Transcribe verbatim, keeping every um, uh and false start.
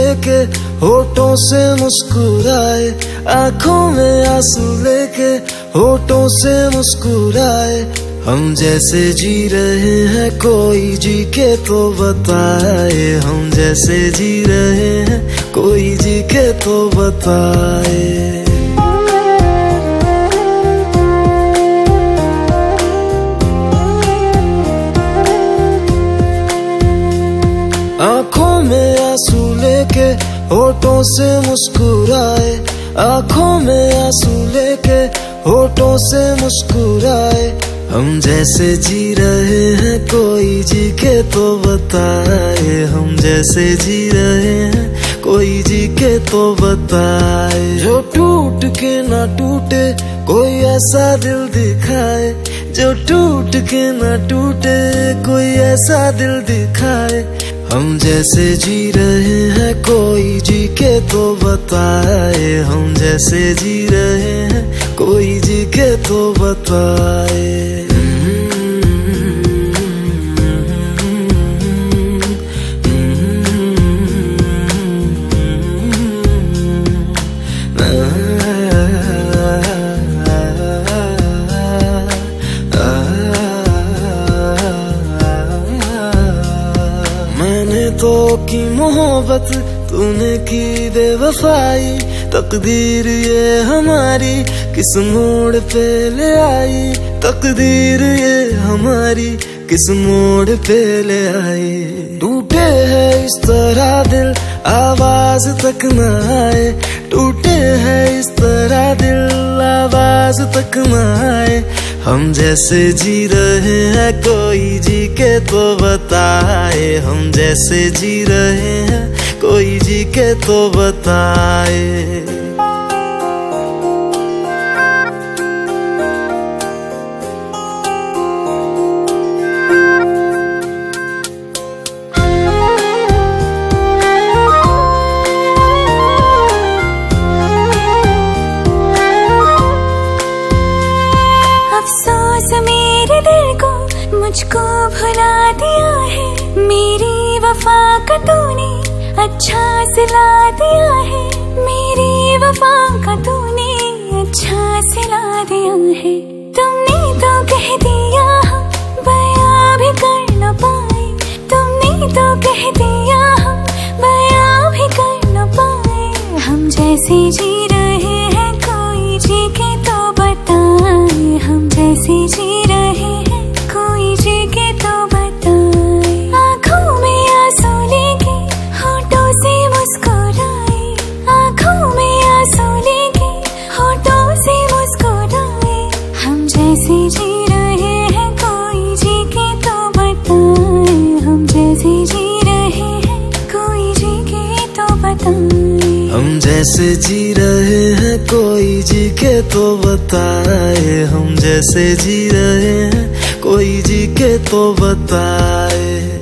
लेके होठों से मुस्कुराए, आंखों में आंसू लेके होठों से मुस्कुराए। हम जैसे जी रहे हैं कोई जी के तो बताए, हम जैसे जी रहे हैं कोई जी के तो बताए। आंखों में आंसू लेके होठों से मुस्कुराए, आंखों में आंसू लेके होठों से मुस्कुराए। हम जैसे जी रहे हैं कोई जी के तो बताए, हम जैसे जी रहे हैं कोई जी के तो बताए। जो टूट के ना टूटे कोई ऐसा दिल दिखाए, जो टूट के ना टूटे कोई ऐसा दिल दिखाए। हम जैसे जी रहे हैं कोई जी के तो बताए, हम जैसे जी रहे हैं कोई जी के तो बताए। तो की मोहब्बत तूने की बेवफाई, तकदीर ये हमारी किस मोड़ पे ले आई, तकदीर ये हमारी किस मोड़ पे ले आई। टूटे है इस तरह दिल आवाज तक न आए, टूटे है इस तरह दिल आवाज तक न आए। हम जैसे जी रहे हैं कोई जी के तो बताए, हम जैसे जी रहे हैं कोई जी के तो बताए। अफसोस मेरे दिल को मुझको भुला दिया है, मेरी वफा का तूने अच्छा सिला दिया है, मेरी वफा का तूने अच्छा सिला दिया है। तुमने तो कह दिया हम बयां भी कर न पाए, तुमने तो कह दिया हम बयां भी कर न पाए। हम जैसे जी रहे हैं कोई जी के तो बताए, हम जैसे जी रहे हैं कोई जी के तो बताए। आंखों में आंसू लेके होठों से मुस्कुराए, आंखों में आंसू लेके होठों से मुस्कुराए। हम जैसे जी रहे हैं कोई जी के तो बताए, हम जैसे जी रहे हैं कोई जी के तो बताए। हम जैसे जी रहे हैं कोई जी के तो बताए, हम जैसे जी रहे हैं कोई जी के तो बताए।